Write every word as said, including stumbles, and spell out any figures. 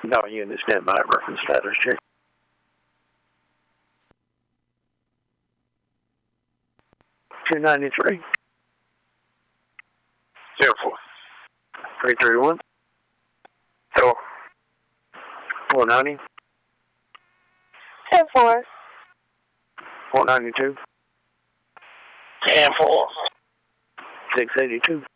No unit standby reference status check. two ninety-three. zero four. three three one. Hello. four ninety. ten four. four ninety-two. ten four. six eighty-two.